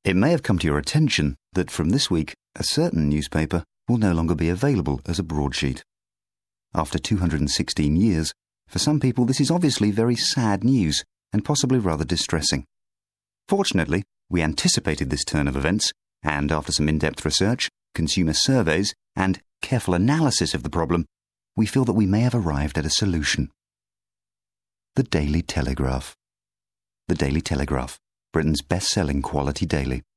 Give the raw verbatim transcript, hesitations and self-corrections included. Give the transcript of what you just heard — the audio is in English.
It may have come to your attention that from this week, a certain newspaper will no longer be available as a broadsheet. After two hundred sixteen years, for some people this is obviously very sad news and possibly rather distressing. Fortunately, we anticipated this turn of events, and after some in-depth research, consumer surveys, and careful analysis of the problem, we feel that we may have arrived at a solution. The Daily Telegraph. The Daily Telegraph, Britain's best-selling quality daily.